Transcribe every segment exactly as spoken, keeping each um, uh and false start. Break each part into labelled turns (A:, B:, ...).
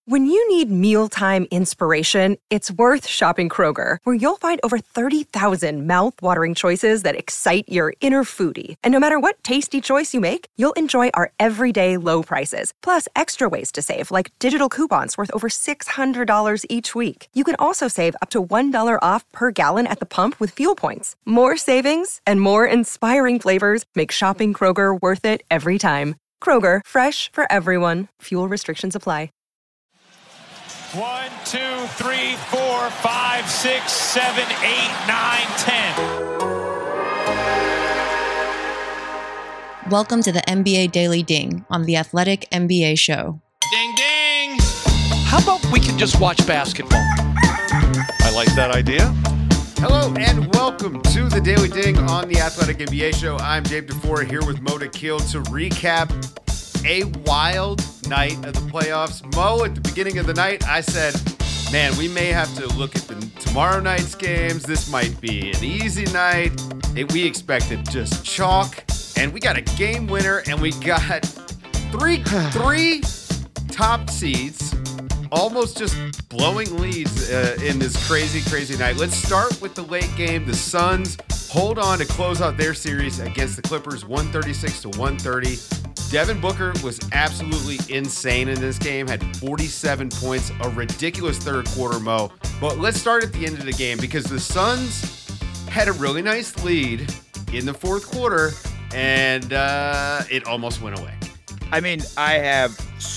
A: When you need mealtime inspiration, it's worth shopping Kroger, where you'll find over thirty thousand mouth-watering choices that excite your inner foodie. And no matter what tasty choice you make, you'll enjoy our everyday low prices, plus extra ways to save, like digital coupons worth over six hundred dollars each week. You can also save up to one dollar off per gallon at the pump with fuel points. More savings and more inspiring flavors make shopping Kroger worth it every time. Kroger, fresh for everyone. Fuel restrictions apply.
B: One, two, three, four, five, six, seven, eight, nine, ten.
C: Welcome to the N B A Daily Ding on the Athletic N B A Show.
B: Ding, ding. How about we can just watch basketball?
D: I like that idea.
E: Hello and welcome to the Daily Ding on the Athletic N B A Show. I'm Dave DeFore here with Mo Dakhil to recap a wild night of the playoffs. Mo, at the beginning of the night, I said, man, we may have to look at the tomorrow night's games. This might be an easy night. It, we expected just chalk, and we got a game winner, and we got three, three top seeds almost just blowing leads uh, in this crazy, crazy night. Let's start with the late game. The Suns hold on to close out their series against the Clippers, one thirty-six to one thirty. Devin Booker was absolutely insane in this game, had forty-seven points, a ridiculous third quarter, Mo. But let's start at the end of the game because the Suns had a really nice lead in the fourth quarter, and uh, it almost went away.
F: I mean, I have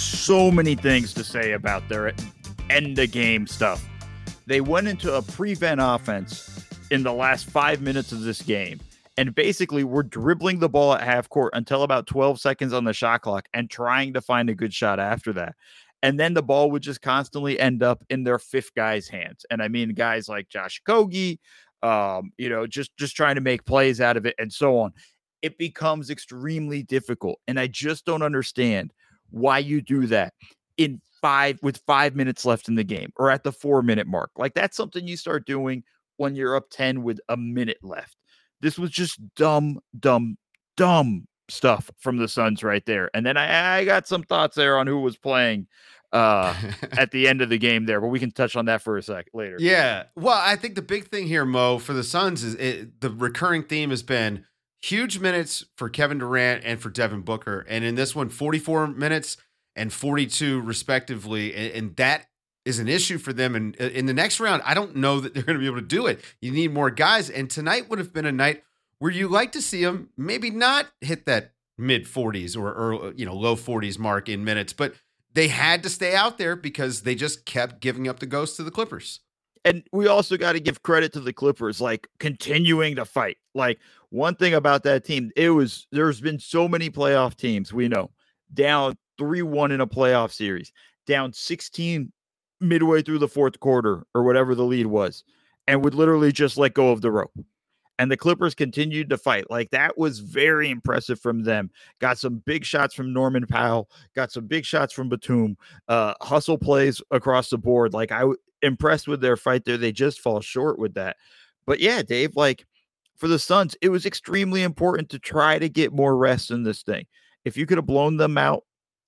F: so many things to say about their end of game stuff. They went into a prevent offense in the last five minutes of this game. And basically, we're dribbling the ball at half court until about twelve seconds on the shot clock and trying to find a good shot after that. And then the ball would just constantly end up in their fifth guy's hands. And I mean, guys like Josh Okogie, um, you know, just, just trying to make plays out of it and so on. It becomes extremely difficult. And I just don't understand why you do that in five with five minutes left in the game or at the four minute mark. Like, that's something you start doing when you're up ten with a minute left. This was just dumb, dumb, dumb stuff from the Suns right there. And then I, I got some thoughts there on who was playing uh, at the end of the game there, but we can touch on that for a sec later.
E: Yeah. Well, I think the big thing here, Mo, for the Suns is it, the recurring theme has been huge minutes for Kevin Durant and for Devin Booker. And in this one, forty-four minutes and forty-two respectively. And, and that is an issue for them. And in the next round, I don't know that they're going to be able to do it. You need more guys. And tonight would have been a night where you like to see them maybe not hit that mid forties or, or you know, low forties mark in minutes, but they had to stay out there because they just kept giving up the ghost to the Clippers.
F: And we also got to give credit to the Clippers, like continuing to fight. Like, one thing about that team, it was, there's been so many playoff teams, we know, down three one in a playoff series, down sixteen midway through the fourth quarter or whatever the lead was, and would literally just let go of the rope. And the Clippers continued to fight. Like, that was very impressive from them. Got some big shots from Norman Powell, got some big shots from Batum, uh, hustle plays across the board. Like, I w- impressed with their fight there. They just fall short with that. But yeah, Dave, like, for the Suns, it was extremely important to try to get more rest in this thing. If you could have blown them out,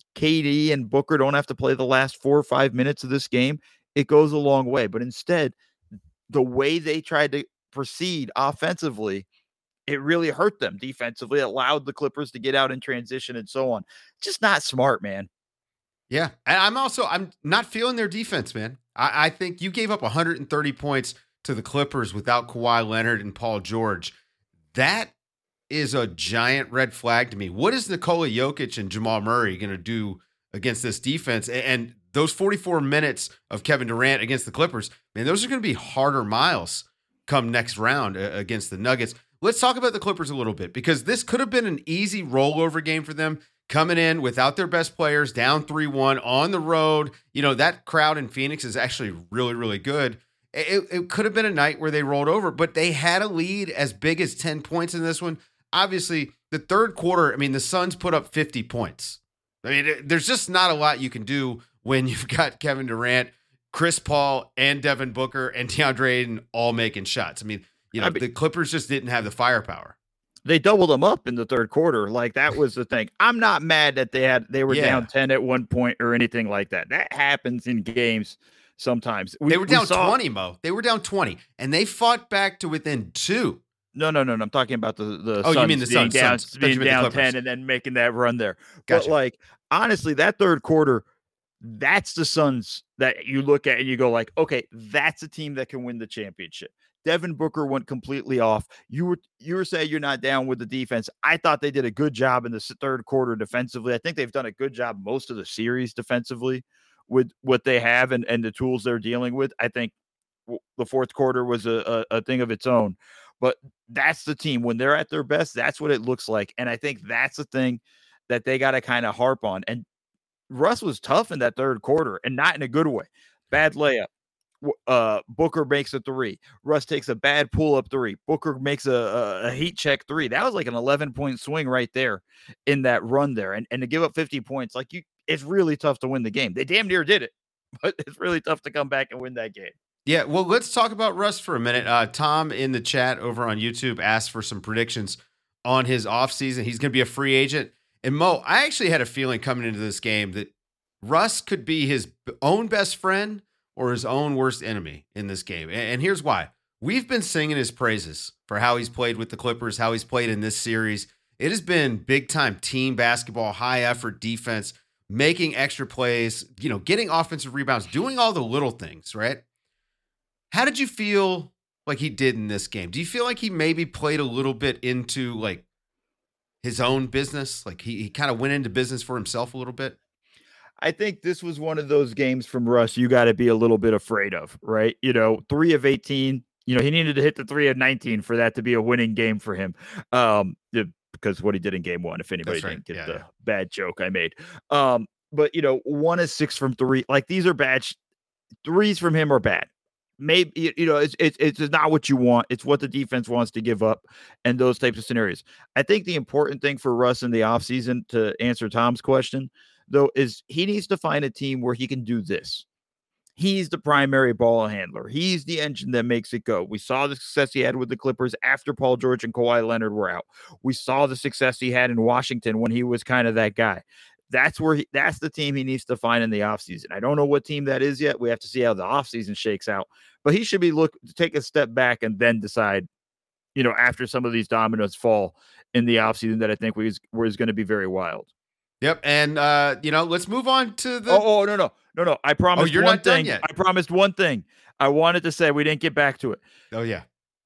F: K D and Booker don't have to play the last four or five minutes of this game, it goes a long way. But instead, the way they tried to proceed offensively, it really hurt them defensively. It allowed the Clippers to get out in transition and so on. Just not smart, man.
E: Yeah. And I'm also, I'm not feeling their defense, man. I, I think you gave up one hundred thirty points to the Clippers without Kawhi Leonard and Paul George. That is a giant red flag to me. What is Nikola Jokic and Jamal Murray going to do against this defense? And those forty-four minutes of Kevin Durant against the Clippers, man, those are going to be harder miles come next round against the Nuggets. Let's talk about the Clippers a little bit, because this could have been an easy rollover game for them, coming in without their best players, down three one on the road. You know, that crowd in Phoenix is actually really, really good. It, it could have been a night where they rolled over, but they had a lead as big as ten points in this one. Obviously, the third quarter, I mean, the Suns put up fifty points. I mean, there's just not a lot you can do when you've got Kevin Durant, Chris Paul, and Devin Booker, and DeAndre Ayton all making shots. I mean, you know, I mean, the Clippers just didn't have the firepower.
F: they doubled them up in the third quarter. Like that was the thing. I'm not mad that they had they were
E: Yeah.
F: down ten at one point or anything like that. That happens in games sometimes. We,
E: They were down
F: we saw,
E: twenty, Mo. They were down twenty, and they fought back to within two.
F: No, no, no, no. I'm talking about the the
E: Oh,
F: Suns
E: you mean the
F: being
E: Suns,
F: down,
E: Suns.
F: being
E: Especially with the
F: down
E: Clippers.
F: ten and then making that run there.
E: Gotcha.
F: But like honestly, that third quarter, that's the Suns that you look at and you go like, okay, that's a team that can win the championship. Devin Booker went completely off. You were you were saying you're not down with the defense. I thought they did a good job in the s- third quarter defensively. I think they've done a good job most of the series defensively with what they have and, and the tools they're dealing with. I think w- the fourth quarter was a, a, a thing of its own. But that's the team. When they're at their best, that's what it looks like. And I think that's the thing that they got to kind of harp on. And Russ was tough in that third quarter and not in a good way. Bad layup. W- Uh, Booker makes a three. Russ takes a bad pull-up three. Booker makes a, a, a heat check three. That was like an eleven-point swing right there in that run there. And, and to give up fifty points, like you, it's really tough to win the game. They damn near did it, but it's really tough to come back and win that game.
E: Yeah, well, let's talk about Russ for a minute. Uh, Tom in the chat over on YouTube asked for some predictions on his offseason. He's going to be a free agent. And Mo, I actually had a feeling coming into this game that Russ could be his b- own best friend or his own worst enemy in this game. And, and here's why. We've been singing his praises for how he's played with the Clippers, how he's played in this series. It has been big-time team basketball, high-effort defense, making extra plays, you know, getting offensive rebounds, doing all the little things, right? How did you feel like he did in this game? Do you feel like he maybe played a little bit into like his own business? Like he, he kind of went into business for himself a little bit?
F: I think this was one of those games from Russ you got to be a little bit afraid of, right? You know, three of eighteen, you know, he needed to hit the three of nineteen for that to be a winning game for him. Um, yeah, because what he did in game one, if anybody
E: That's right.
F: didn't get
E: Yeah,
F: the
E: yeah.
F: bad joke I made. Um, but, you know, one is six from three. Like these are bad. Sh- threes from him are bad. Maybe, you- you know, it's, it's, it's not what you want. It's what the defense wants to give up and those types of scenarios. I think the important thing for Russ in the offseason, to answer Tom's question, though, is he needs to find a team where he can do this. He's the primary ball handler. He's the engine that makes it go. We saw the success he had with the Clippers after Paul George and Kawhi Leonard were out. We saw the success he had in Washington when he was kind of that guy. That's where he, that's the team he needs to find in the offseason. I don't know what team that is yet. We have to see how the offseason shakes out. But he should be look take a step back and then decide, you know, after some of these dominoes fall in the offseason that I think was, was going to be very wild.
E: Yep. And, uh, you know, let's move on to the.
F: Oh, oh, no, no, no, no. I promised
E: you're
F: one
E: not done
F: thing.
E: yet.
F: I promised one thing. I wanted to say we didn't get back to it.
E: Oh, yeah.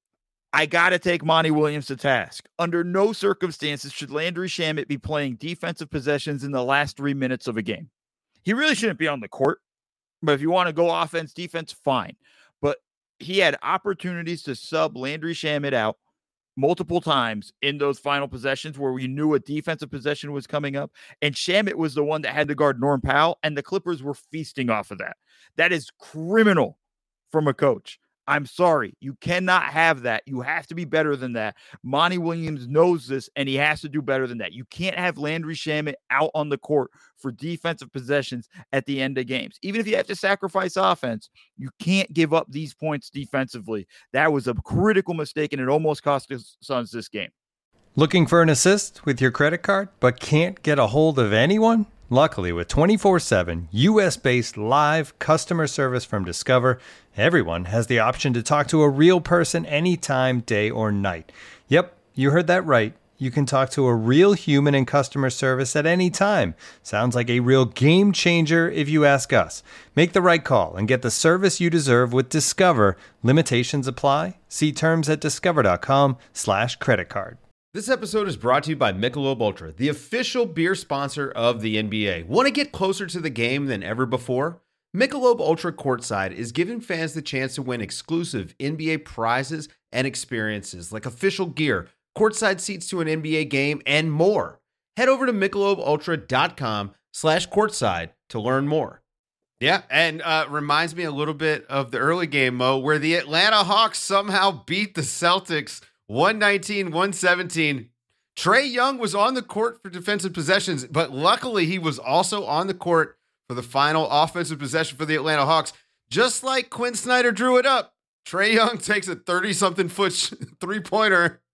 F: I got to take Monty Williams to task. Under no circumstances should Landry Shamet be playing defensive possessions in the last three minutes of a game. He really shouldn't be on the court. But if you want to go offense, defense, fine. But he had opportunities to sub Landry Shamet out multiple times in those final possessions where we knew a defensive possession was coming up. And Shamet was the one that had to guard Norm Powell, and the Clippers were feasting off of that. That is criminal from a coach. I'm sorry. You cannot have that. You have to be better than that. Monty Williams knows this, and he has to do better than that. You can't have Landry Shamet out on the court for defensive possessions at the end of games. Even if you have to sacrifice offense, you can't give up these points defensively. That was a critical mistake, and it almost cost the Suns this game.
G: Looking for an assist with your credit card, but can't get a hold of anyone? Luckily, with twenty-four seven U S-based live customer service from Discover, everyone has the option to talk to a real person anytime, day or night. Yep, you heard that right. You can talk to a real human in customer service at any time. Sounds like a real game changer if you ask us. Make the right call and get the service you deserve with Discover. Limitations apply. See terms at discover.com slash credit card.
E: This episode is brought to you by Michelob Ultra, the official beer sponsor of the N B A. Want to get closer to the game than ever before? Michelob Ultra Courtside is giving fans the chance to win exclusive N B A prizes and experiences like official gear, courtside seats to an N B A game, and more. Head over to michelobultra.com slash courtside to learn more. Yeah, and uh, reminds me a little bit of the early game, Mo, where the Atlanta Hawks somehow beat the Celtics one nineteen, one seventeen. Trae Young was on the court for defensive possessions, but luckily he was also on the court for the final offensive possession for the Atlanta Hawks. Just like Quinn Snyder drew it up, Trae Young takes a thirty-something foot three-pointer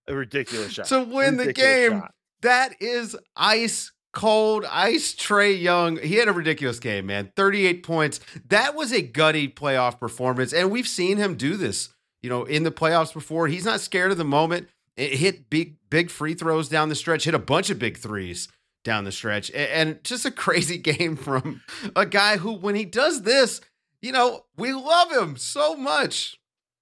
F: A ridiculous shot.
E: To win
F: ridiculous
E: the game.
F: Shot.
E: That is ice cold, ice Trae Young. He had a ridiculous game, man. thirty-eight points. That was a gutty playoff performance. And we've seen him do this, you know, in the playoffs before. He's not scared of the moment. It hit big, big free throws down the stretch, hit a bunch of big threes down the stretch. And just a crazy game from a guy who, when he does this, you know, we love him so much.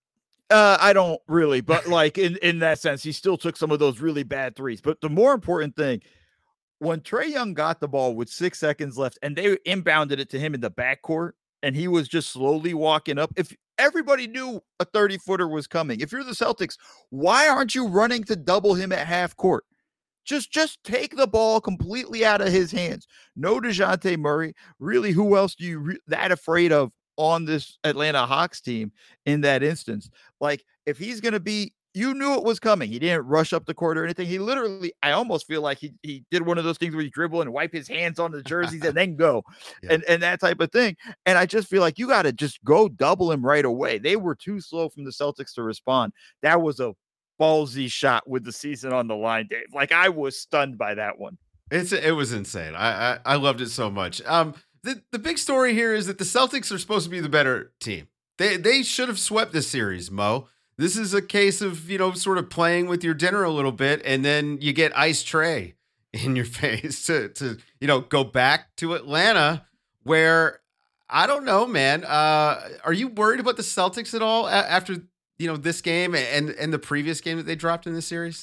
F: Uh, I don't really, but like in, in that sense, he still took some of those really bad threes. But the more important thing, when Trae Young got the ball with six seconds left and they inbounded it to him in the backcourt and he was just slowly walking up, if everybody knew a thirty footer was coming, if you're the Celtics, why aren't you running to double him at half court? Just, just take the ball completely out of his hands. No DeJounte Murray. Really, who else do you re- that afraid of on this Atlanta Hawks team in that instance? Like, if he's going to be, you knew it was coming. He didn't rush up the court or anything. He literally, I almost feel like he he did one of those things where you dribble and wipe his hands on the jerseys and then go yeah. and, and that type of thing. And I just feel like you got to just go double him right away. They were too slow from the Celtics to respond. That was a ballsy shot with the season on the line, Dave. Like, I was stunned by that one.
E: It's It was insane. I, I, I loved it so much. Um, The, the big story here is that the Celtics are supposed to be the better team. They they should have swept this series, Mo. This is a case of, you know, sort of playing with your dinner a little bit, and then you get ice Trae in your face to, to you know, go back to Atlanta where, I don't know, man. Uh, are you worried about the Celtics at all after, you know, this game and, and the previous game that they dropped in this series?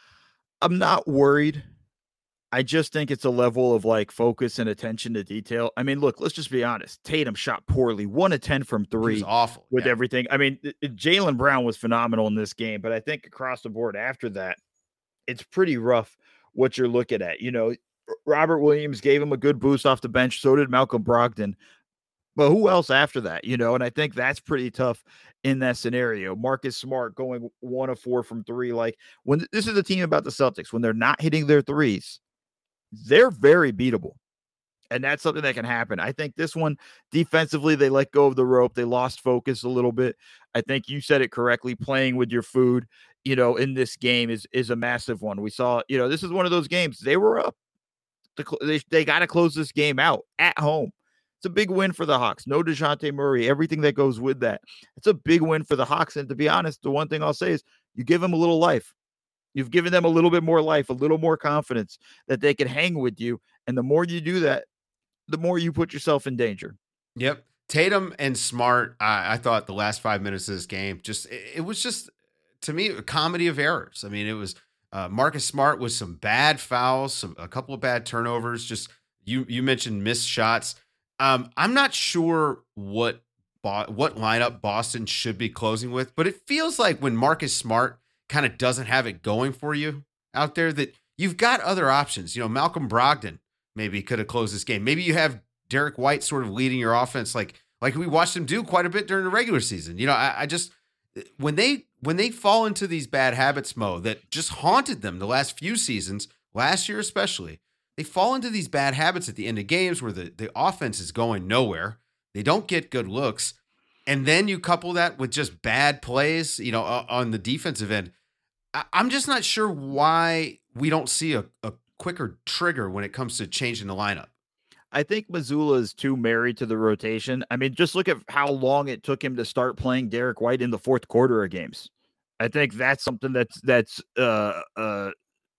F: I'm not worried. I just think it's a level of like focus and attention to detail. I mean, look, let's just be honest. Tatum shot poorly, one of ten from three.
E: He was awful
F: with
E: yeah.
F: everything. I mean, Jaylen Brown was phenomenal in this game, but I think across the board after that, it's pretty rough what you're looking at. You know, Robert Williams gave him a good boost off the bench. So did Malcolm Brogdon. But who else after that? You know, and I think that's pretty tough in that scenario. Marcus Smart going one of four from three. Like, when this is the team about the Celtics, when they're not hitting their threes, they're very beatable. And that's something that can happen. I think this one defensively, they let go of the rope. They lost focus a little bit. I think you said it correctly. Playing with your food, you know, in this game is, is a massive one. We saw, you know, this is one of those games they were up. They, they got to close this game out at home. It's a big win for the Hawks. No DeJounte Murray, everything that goes with that. It's a big win for the Hawks. And to be honest, the one thing I'll say is you give them a little life. You've given them a little bit more life, a little more confidence that they can hang with you. And the more you do that, the more you put yourself in danger.
E: Yep. Tatum and Smart, I, I thought the last five minutes of this game, just it, it was just, to me, a comedy of errors. I mean, it was uh, Marcus Smart with some bad fouls, some a couple of bad turnovers. Just you you mentioned missed shots. Um, I'm not sure what what lineup Boston should be closing with, but it feels like when Marcus Smart kind of doesn't have it going for you out there, that you've got other options. You know, Malcolm Brogdon maybe could have closed this game. Maybe you have Derek White sort of leading your offense like like we watched him do quite a bit during the regular season. You know, I, I just when they when they fall into these bad habits, Mo, that just haunted them the last few seasons, last year especially, they fall into these bad habits at the end of games where the, the offense is going nowhere. They don't get good looks. And then you couple that with just bad plays, you know, uh, on the defensive end. I, I'm just not sure why we don't see a, a quicker trigger when it comes to changing the lineup.
F: I think Mazzulla is too married to the rotation. I mean, just look at how long it took him to start playing Derek White in the fourth quarter of games. I think that's something that's that's uh, uh,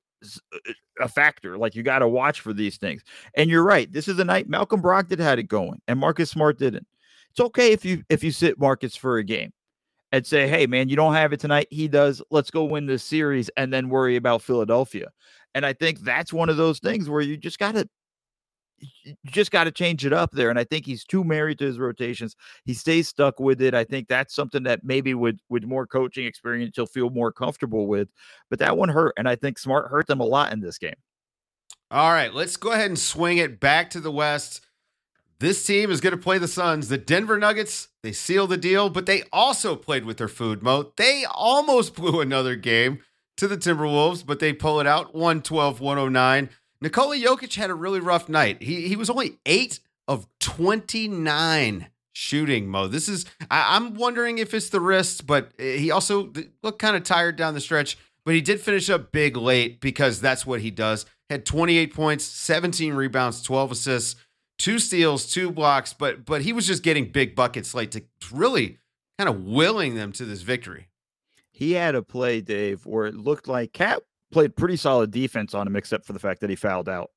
F: a factor. Like, you got to watch for these things. And you're right. This is a night Malcolm Brogdon had it going, and Marcus Smart didn't. It's okay if you if you sit Marcus for a game and say, hey, man, you don't have it tonight. He does. Let's go win this series and then worry about Philadelphia. And I think that's one of those things where you just got to you just got to change it up there. And I think he's too married to his rotations. He stays stuck with it. I think that's something that maybe with, with more coaching experience, he'll feel more comfortable with. But that one hurt. And I think Smart hurt them a lot in this game.
E: All right, let's go ahead and swing it back to the West. This team is going to play the Suns. The Denver Nuggets, they sealed the deal, but they also played with their food, Mo. They almost blew another game to the Timberwolves, but they pull it out one twelve to one oh nine. Nikola Jokic had a really rough night. He he was only eight of twenty-nine shooting, Mo. This is, I, I'm wondering if it's the wrist, but he also looked kind of tired down the stretch. but he did finish up big late because that's what he does. Had twenty-eight points, seventeen rebounds, twelve assists, two steals, two blocks, but but he was just getting big buckets late to really kind of willing them to this victory.
F: He had a play, Dave, where it looked like Cat played pretty solid defense on him, except for the fact that he fouled out.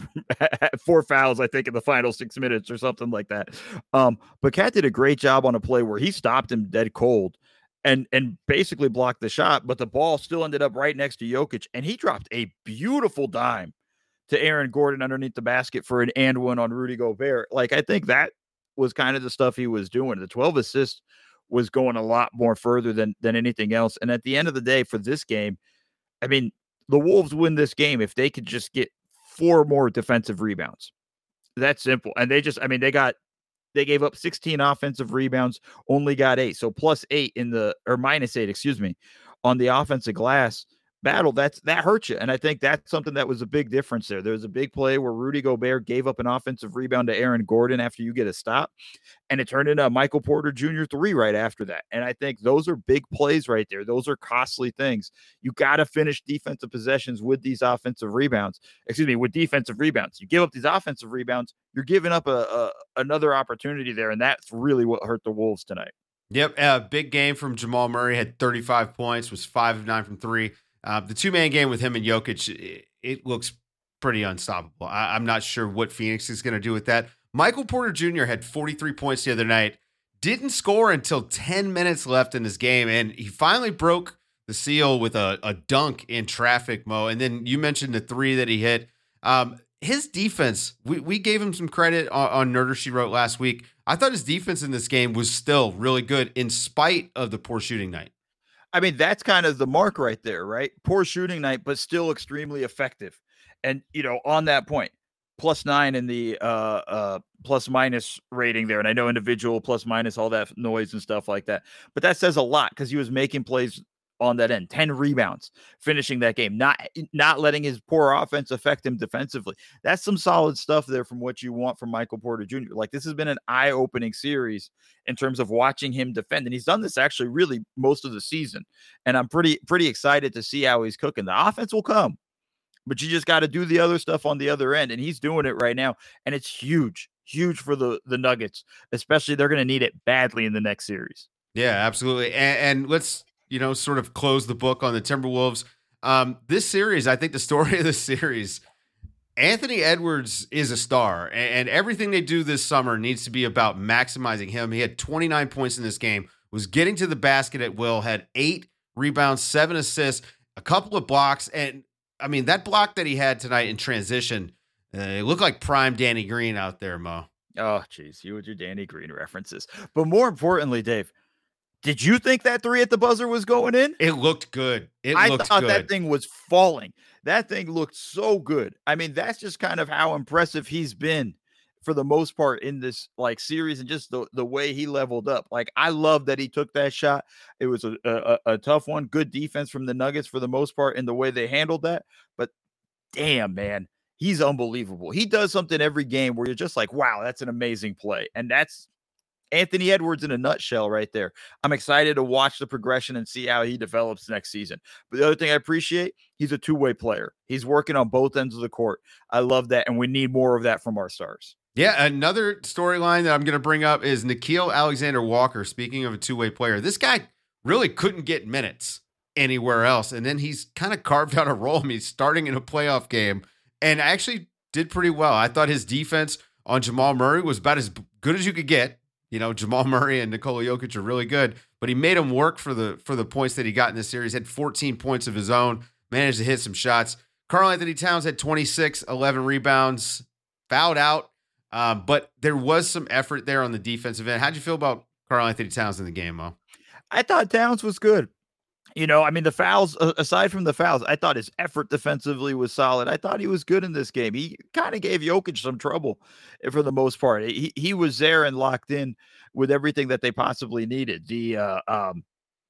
F: Four fouls, I think, in the final six minutes or something like that. Um, but Cat did a great job on a play where he stopped him dead cold and and basically blocked the shot, but the ball still ended up right next to Jokic, and he dropped a beautiful dime to Aaron Gordon underneath the basket for an and one on Rudy Gobert. Like, I think that was kind of the stuff he was doing. The twelve assists was going a lot more further than than anything else. And at the end of the day, for this game, I mean, the Wolves win this game if they could just get four more defensive rebounds. That's simple. And they just, I mean, they got, they gave up sixteen offensive rebounds, only got eight. So plus eight in the, or minus eight, excuse me, on the offensive glass battle. That's, that hurts you. And I think that's something that was a big difference there. There was a big play where Rudy Gobert gave up an offensive rebound to Aaron Gordon after you get a stop, and it turned into a Michael Porter Junior three right after that. And I think those are big plays right there. Those are costly things. You got to finish defensive possessions with these offensive rebounds, excuse me, with defensive rebounds. You give up these offensive rebounds, you're giving up a, a another opportunity there. And that's really what hurt the Wolves tonight.
E: Yep. A uh, big game from Jamal Murray, had thirty-five points, was five of nine from three. Uh, the two-man game with him and Jokic, it, it looks pretty unstoppable. I, I'm not sure what Phoenix is going to do with that. Michael Porter Junior had forty-three points the other night, didn't score until ten minutes left in this game, and he finally broke the seal with a, a dunk in traffic, Mo. And then you mentioned the three that he hit. Um, his defense, we, we gave him some credit on, on Nerder She Wrote last week. I thought his defense in this game was still really good in spite of the poor shooting night.
F: I mean, that's kind of the mark right there, right? Poor shooting night, but still extremely effective. And, you know, on that point, plus nine in the uh, uh, plus minus rating there. And I know individual plus minus, all that noise and stuff like that. But that says a lot because he was making plays on that end. ten rebounds, finishing that game, not not letting his poor offense affect him defensively. That's some solid stuff there from what you want from Michael Porter Junior Like, this has been an eye-opening series in terms of watching him defend. And he's done this actually really most of the season. And I'm pretty, pretty excited to see how he's cooking. The offense will come, but you just got to do the other stuff on the other end. And he's doing it right now. And it's huge, huge for the, the Nuggets, especially they're going to need it badly in the next series.
E: Yeah, absolutely. And, and let's, you know, sort of close the book on the Timberwolves. Um, this series, I think the story of the series, Anthony Edwards is a star, and, and everything they do this summer needs to be about maximizing him. He had twenty-nine points in this game, was getting to the basket at will, had eight rebounds, seven assists, a couple of blocks. And I mean, that block that he had tonight in transition, uh, it looked like prime Danny Green out there, Mo.
F: Oh, geez, you with your Danny Green references. But more importantly, Dave, did you think that three at the buzzer was going in?
E: It looked good. It
F: I
E: looked
F: thought
E: good.
F: that thing was falling. That thing looked so good. I mean, that's just kind of how impressive he's been for the most part in this like series, and just the, the way he leveled up. Like, I love that he took that shot. It was a, a, a tough one. Good defense from the Nuggets for the most part in the way they handled that. But damn, man, he's unbelievable. He does something every game where you're just like, wow, that's an amazing play. And that's Anthony Edwards in a nutshell right there. I'm excited to watch the progression and see how he develops next season. But the other thing I appreciate, he's a two-way player. He's working on both ends of the court. I love that, and we need more of that from our stars.
E: Yeah, another storyline that I'm going to bring up is Nickeil Alexander-Walker. Speaking of a two-way player, this guy really couldn't get minutes anywhere else, and then he's kind of carved out a role. I mean, he's starting in a playoff game and actually did pretty well. I thought his defense on Jamal Murray was about as good as you could get. You know, Jamal Murray and Nikola Jokic are really good, but he made him work for the for the points that he got in this series. Had fourteen points of his own, managed to hit some shots. Karl-Anthony Towns had twenty-six, eleven rebounds, fouled out, um, but there was some effort there on the defensive end. How'd you feel about Karl-Anthony Towns in the game, Mo?
F: I thought Towns was good. You know, I mean, the fouls, aside from the fouls, I thought his effort defensively was solid. I thought he was good in this game. He kind of gave Jokic some trouble for the most part. He he was there and locked in with everything that they possibly needed. The uh, um,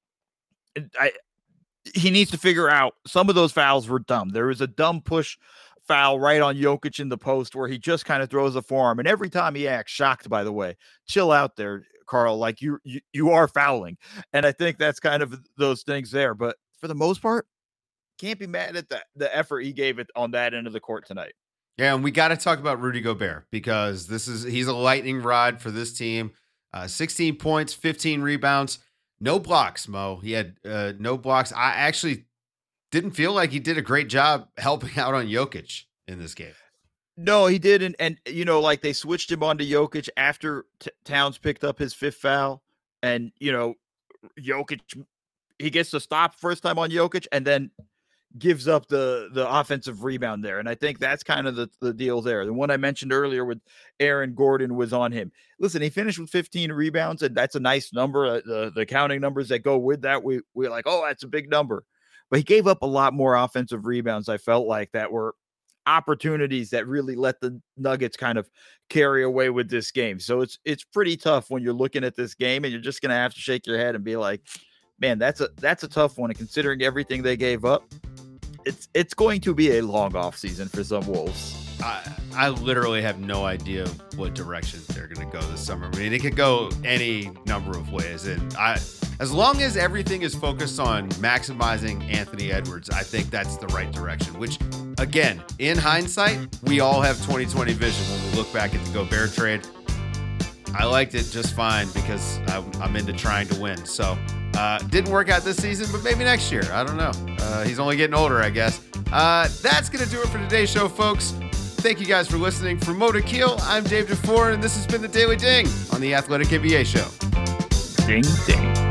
F: I he needs to figure out some of those fouls were dumb. There was a dumb push foul right on Jokic in the post where he just kind of throws a forearm, and every time he acts shocked. By the way, chill out there, Carl. Like you, you, you are fouling, and I think that's kind of those things there. But for the most part, can't be mad at the, the effort he gave it on that end of the court tonight.
E: Yeah, and we got to talk about Rudy Gobert because this is he's a lightning rod for this team. Uh, sixteen points, fifteen rebounds, no blocks, Mo. He had uh, no blocks. I actually didn't feel like he did a great job helping out on Jokic in this game.
F: No, he didn't. And, you know, like they switched him onto Jokic after T- Towns picked up his fifth foul. And, you know, Jokic, he gets the stop first time on Jokic and then gives up the the offensive rebound there. And I think that's kind of the, the deal there. The one I mentioned earlier with Aaron Gordon was on him. Listen, he finished with fifteen rebounds, and that's a nice number. The the counting numbers that go with that, we, we're like, oh, that's a big number. But he gave up a lot more offensive rebounds, I felt like, that were opportunities that really let the Nuggets kind of carry away with this game. So it's it's pretty tough when you're looking at this game, and you're just going to have to shake your head and be like, man, that's a that's a tough one. And considering everything they gave up, it's it's going to be a long off season for some Wolves.
E: I, I literally have no idea what direction they're going to go this summer. I mean, it could go any number of ways. And I, as long as everything is focused on maximizing Anthony Edwards, I think that's the right direction, which, again, in hindsight, we all have twenty twenty vision when we look back at the Gobert trade. I liked it just fine because I, I'm into trying to win. So uh, didn't work out this season, but maybe next year. I don't know. Uh, he's only getting older, I guess. Uh, that's going to do it for today's show, folks. Thank you guys for listening. For Mo to Keel, I'm Dave DeFore, and this has been the Daily Ding on the Athletic N B A Show.
F: Ding, ding.